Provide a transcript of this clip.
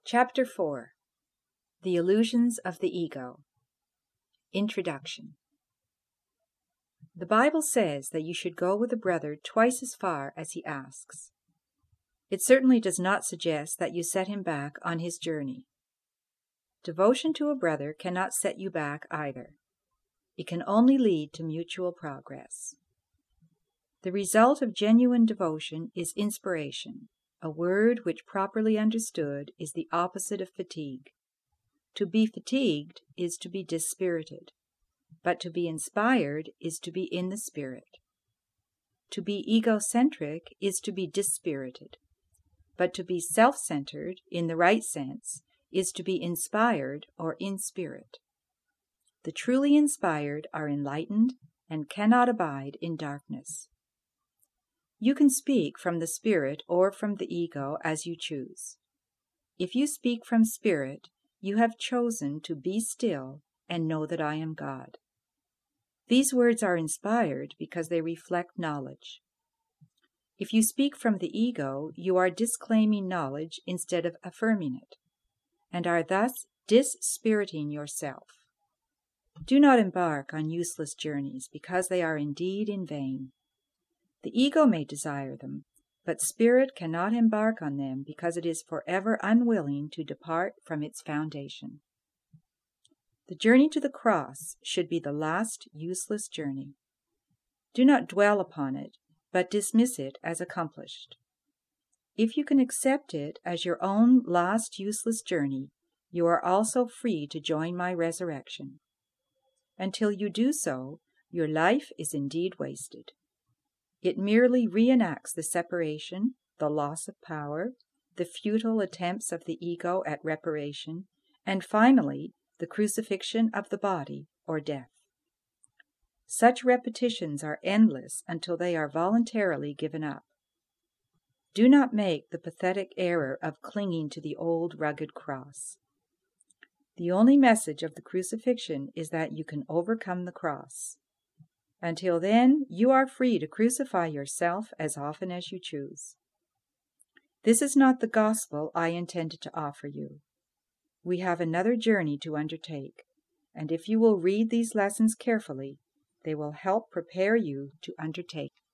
Chapter 4. The Illusions of the Ego. Introduction. The Bible says that you should go with a brother twice as far as he asks. It certainly does not suggest that you set him back on his journey. Devotion to a brother cannot set you back either. It can only lead to mutual progress. The result of genuine devotion is inspiration, a word which properly understood is the opposite of fatigue. To be fatigued is to be dispirited, but to be inspired is to be in the spirit. To be egocentric is to be dispirited, but to be self-centered in the right sense is to be inspired or in spirit. The truly inspired are enlightened and cannot abide in darkness. You can speak from the spirit or from the ego as you choose. If you speak from spirit, you have chosen to be still and know that I am God. These words are inspired because they reflect knowledge. If you speak from the ego, you are disclaiming knowledge instead of affirming it, and are thus dispiriting yourself. Do not embark on useless journeys, because they are indeed in vain. The ego may desire them, but spirit cannot embark on them because it is forever unwilling to depart from its foundation. The journey to the cross should be the last useless journey. Do not dwell upon it, but dismiss it as accomplished. If you can accept it as your own last useless journey, you are also free to join my resurrection. Until you do so, your life is indeed wasted. It merely reenacts the separation, the loss of power, the futile attempts of the ego at reparation, and finally, the crucifixion of the body or death. Such repetitions are endless until they are voluntarily given up. Do not make the pathetic error of clinging to the old rugged cross. The only message of the crucifixion is that you can overcome the cross. Until then, you are free to crucify yourself as often as you choose. This is not the gospel I intended to offer you. We have another journey to undertake, and if you will read these lessons carefully, they will help prepare you to undertake.